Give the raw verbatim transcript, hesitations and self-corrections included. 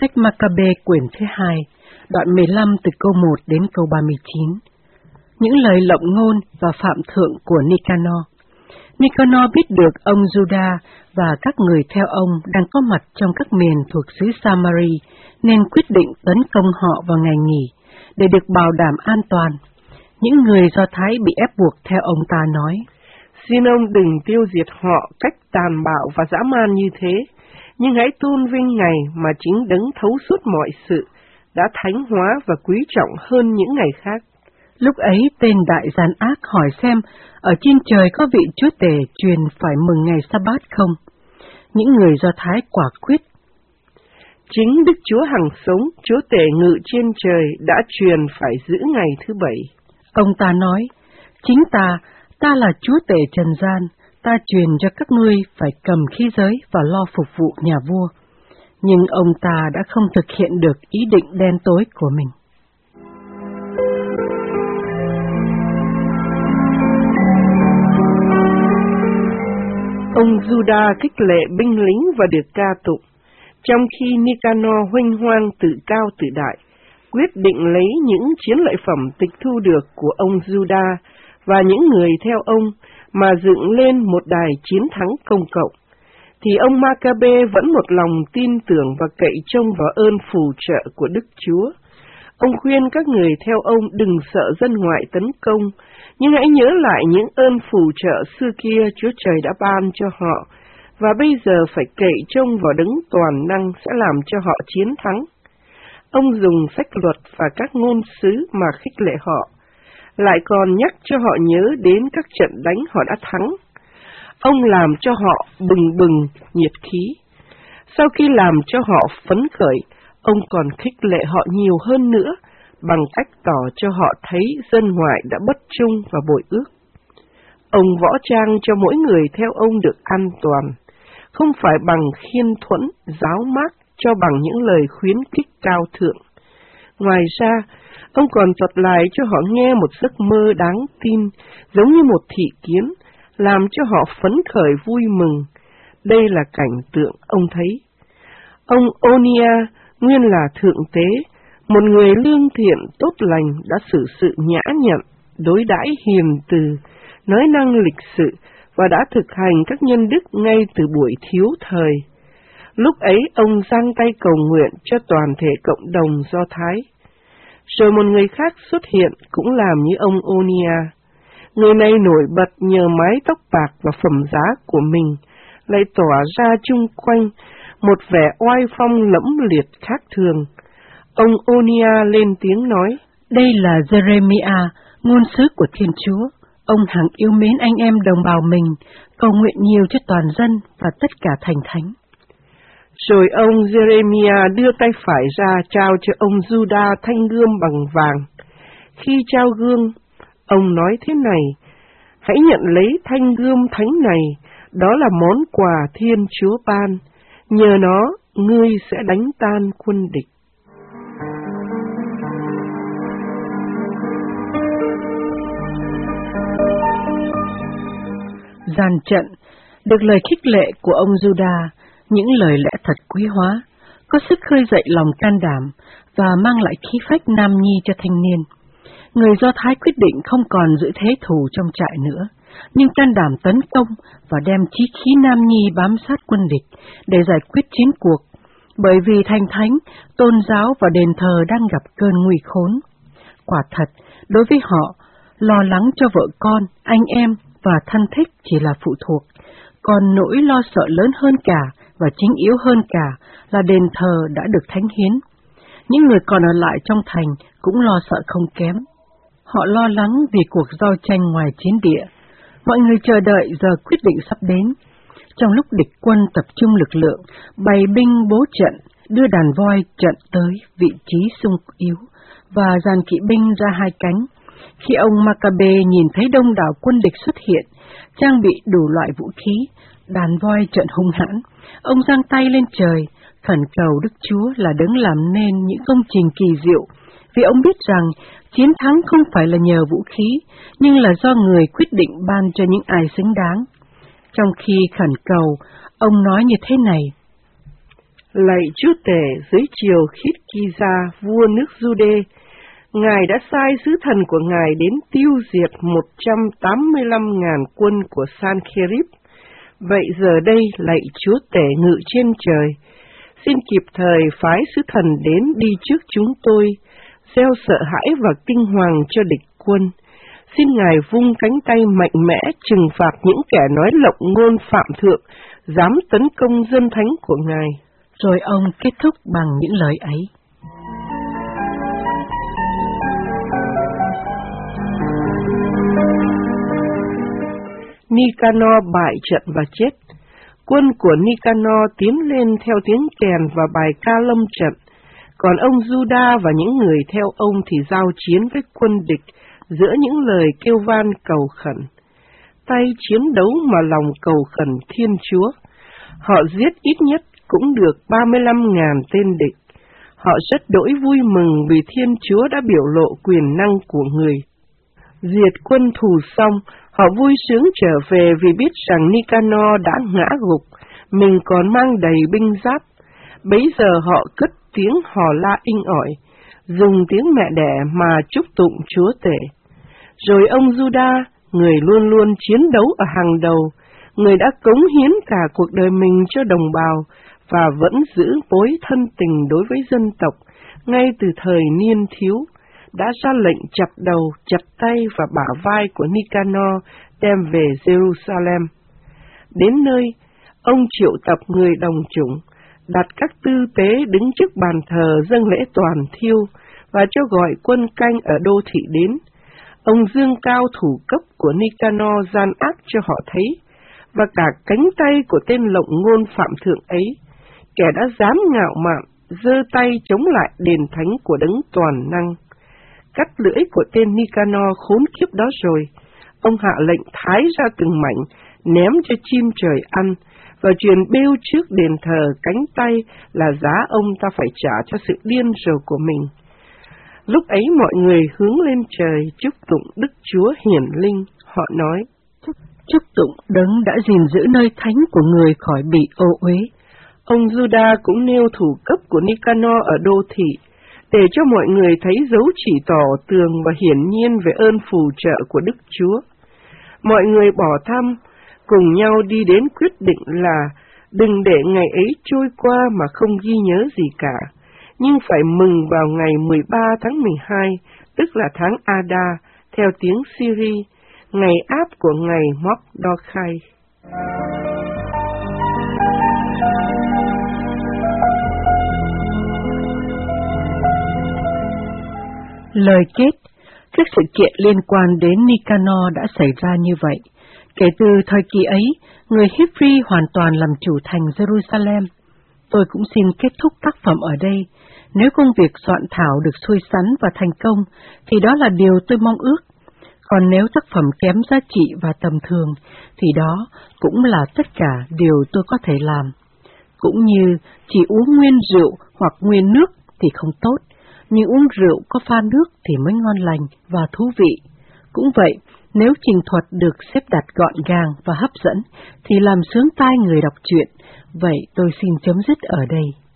Sách Ma-ca-bê quyển thứ hai, đoạn mười lăm từ câu một đến câu ba mươi chín. Những lời lộng ngôn và phạm thượng của Nicanor. Nicanor biết được ông Juda và các người theo ông đang có mặt trong các miền thuộc xứ Samari, nên quyết định tấn công họ vào ngày nghỉ, để được bảo đảm an toàn. Những người Do Thái bị ép buộc theo ông ta nói: Xin ông đừng tiêu diệt họ cách tàn bạo và dã man như thế, nhưng hãy tôn vinh Ngài mà chính Đấng thấu suốt mọi sự, đã thánh hóa và quý trọng hơn những ngày khác. Lúc ấy tên đại gian ác hỏi xem ở trên trời có vị Chúa Tể truyền phải mừng ngày Sa-bát không? Những người Do Thái quả quyết: Chính Đức Chúa hằng sống, Chúa Tể ngự trên trời đã truyền phải giữ ngày thứ bảy. Ông ta nói: Chính ta, ta là Chúa Tể trần gian, ta truyền cho các ngươi phải cầm khí giới và lo phục vụ nhà vua. Nhưng ông ta đã không thực hiện được ý định đen tối của mình. Ông Juda khích lệ binh lính và được ca tụng, trong khi Nicanor huênh hoang tự cao tự đại, quyết định lấy những chiến lợi phẩm tịch thu được của ông Juda và những người theo ông mà dựng lên một đài chiến thắng công cộng, thì ông Ma-ca-bê vẫn một lòng tin tưởng và cậy trông vào ơn phù trợ của Đức Chúa. Ông khuyên các người theo ông đừng sợ dân ngoại tấn công, nhưng hãy nhớ lại những ơn phù trợ xưa kia Chúa Trời đã ban cho họ, và bây giờ phải cậy trông vào Đấng toàn năng sẽ làm cho họ chiến thắng. Ông dùng sách luật và các ngôn sứ mà khích lệ họ, lại còn nhắc cho họ nhớ đến các trận đánh họ đã thắng. Ông làm cho họ bừng bừng nhiệt khí. Sau khi làm cho họ phấn khởi, ông còn khích lệ họ nhiều hơn nữa bằng cách tỏ cho họ thấy dân ngoại đã bất trung và bội ước. Ông võ trang cho mỗi người theo ông được an toàn, không phải bằng khiên thuẫn, giáo mát cho bằng những lời khuyến khích cao thượng. Ngoài ra, ông còn thuật lại cho họ nghe một giấc mơ đáng tin, giống như một thị kiến, làm cho họ phấn khởi vui mừng. Đây là cảnh tượng ông thấy. Ông Onia, nguyên là thượng tế, một người lương thiện tốt lành, đã xử sự nhã nhặn, đối đãi hiền từ, nói năng lịch sự và đã thực hành các nhân đức ngay từ buổi thiếu thời. Lúc ấy ông giang tay cầu nguyện cho toàn thể cộng đồng Do Thái. Rồi một người khác xuất hiện cũng làm như ông Onia. Người này nổi bật nhờ mái tóc bạc và phẩm giá của mình, lại tỏa ra chung quanh một vẻ oai phong lẫm liệt khác thường. Ông Onia lên tiếng nói: Đây là Jeremiah, ngôn sứ của Thiên Chúa. Ông hằng yêu mến anh em đồng bào mình, cầu nguyện nhiều cho toàn dân và tất cả thành thánh. Rồi ông Jeremiah đưa tay phải ra trao cho ông Juda thanh gươm bằng vàng. Khi trao gươm, ông nói thế này: Hãy nhận lấy thanh gươm thánh này, đó là món quà Thiên Chúa ban. Nhờ nó, ngươi sẽ đánh tan quân địch. Gian trận, được lời khích lệ của ông Juda, những lời lẽ thật quý hóa, có sức khơi dậy lòng can đảm và mang lại khí phách nam nhi cho thanh niên. Người Do Thái quyết định không còn giữ thế thù trong trại nữa, nhưng can đảm tấn công và đem chí khí nam nhi bám sát quân địch để giải quyết chiến cuộc, bởi vì thành thánh, tôn giáo và đền thờ đang gặp cơn nguy khốn. Quả thật, đối với họ, lo lắng cho vợ con, anh em và thân thích chỉ là phụ thuộc, còn nỗi lo sợ lớn hơn cả và chính yếu hơn cả là đền thờ đã được thánh hiến. Những người còn ở lại trong thành cũng lo sợ không kém. Họ lo lắng vì cuộc giao tranh ngoài chiến địa. Mọi người chờ đợi giờ quyết định sắp đến. Trong lúc địch quân tập trung lực lượng, bày binh bố trận, đưa đàn voi trận tới vị trí xung yếu và dàn kỵ binh ra hai cánh. Khi ông Ma-ca-bê nhìn thấy đông đảo quân địch xuất hiện, trang bị đủ loại vũ khí, đàn voi trận hung hãn, ông giang tay lên trời, khẩn cầu Đức Chúa là Đấng làm nên những công trình kỳ diệu, vì ông biết rằng chiến thắng không phải là nhờ vũ khí, nhưng là do người quyết định ban cho những ai xứng đáng. Trong khi khẩn cầu, ông nói như thế này: Lạy Chúa Tể dưới triều Khít-ki-gia, vua nước Giu-đê, Ngài đã sai sứ thần của Ngài đến tiêu diệt một trăm tám mươi lăm nghìn quân của San-khe-ríp. Vậy giờ đây, lạy Chúa Tể ngự trên trời, xin kịp thời phái sứ thần đến đi trước chúng tôi, gieo sợ hãi và kinh hoàng cho địch quân. Xin Ngài vung cánh tay mạnh mẽ trừng phạt những kẻ nói lộng ngôn phạm thượng, dám tấn công dân thánh của Ngài. Rồi ông kết thúc bằng những lời ấy. Nicanor bại trận và chết. Quân của Nicanor tiến lên theo tiếng kèn và bài ca lâm trận, còn ông Juda và những người theo ông thì giao chiến với quân địch giữa những lời kêu van cầu khẩn. Tay chiến đấu mà lòng cầu khẩn Thiên Chúa. Họ giết ít nhất cũng được ba mươi lăm nghìn tên địch. Họ rất đỗi vui mừng vì Thiên Chúa đã biểu lộ quyền năng của người. Diệt quân thù xong, họ vui sướng trở về vì biết rằng Nicanor đã ngã gục, mình còn mang đầy binh giáp. Bấy giờ họ cất tiếng hò la inh ỏi, dùng tiếng mẹ đẻ mà chúc tụng Chúa Tể. Rồi ông Juda, người luôn luôn chiến đấu ở hàng đầu, người đã cống hiến cả cuộc đời mình cho đồng bào và vẫn giữ mối thân tình đối với dân tộc, ngay từ thời niên thiếu, đã ra lệnh chặt đầu, chặt tay và bả vai của Nicanor đem về Jerusalem. Đến nơi, ông triệu tập người đồng chủng, đặt các tư tế đứng trước bàn thờ dâng lễ toàn thiêu và cho gọi quân canh ở đô thị đến. Ông dương cao thủ cấp của Nicanor gian ác cho họ thấy, và cả cánh tay của tên lộng ngôn phạm thượng ấy, kẻ đã dám ngạo mạn, giơ tay chống lại đền thánh của Đấng toàn năng. Cắt lưỡi của tên Nicanor khốn kiếp đó rồi, ông hạ lệnh thái ra từng mảnh, ném cho chim trời ăn, và truyền bêu trước đền thờ cánh tay là giá ông ta phải trả cho sự điên rồ của mình. Lúc ấy mọi người hướng lên trời chúc tụng Đức Chúa hiển linh, họ nói: Chúc tụng Đấng đã gìn giữ nơi thánh của người khỏi bị ô uế. Ông Juda cũng nêu thủ cấp của Nicanor ở đô thị, để cho mọi người thấy dấu chỉ tỏ tường và hiển nhiên về ơn phù trợ của Đức Chúa. Mọi người bỏ thăm, cùng nhau đi đến quyết định là đừng để ngày ấy trôi qua mà không ghi nhớ gì cả, nhưng phải mừng vào ngày mười ba tháng mười hai, tức là tháng Ada, theo tiếng Syri, ngày áp của ngày Mordecai. Lời kết, các sự kiện liên quan đến Nicanor đã xảy ra như vậy. Kể từ thời kỳ ấy, người Hebrew hoàn toàn làm chủ thành Jerusalem. Tôi cũng xin kết thúc tác phẩm ở đây. Nếu công việc soạn thảo được xuôi sắn và thành công, thì đó là điều tôi mong ước. Còn nếu tác phẩm kém giá trị và tầm thường, thì đó cũng là tất cả điều tôi có thể làm. Cũng như chỉ uống nguyên rượu hoặc nguyên nước thì không tốt, nhưng uống rượu có pha nước thì mới ngon lành và thú vị. Cũng vậy, nếu trình thuật được xếp đặt gọn gàng và hấp dẫn, thì làm sướng tai người đọc truyện. Vậy tôi xin chấm dứt ở đây.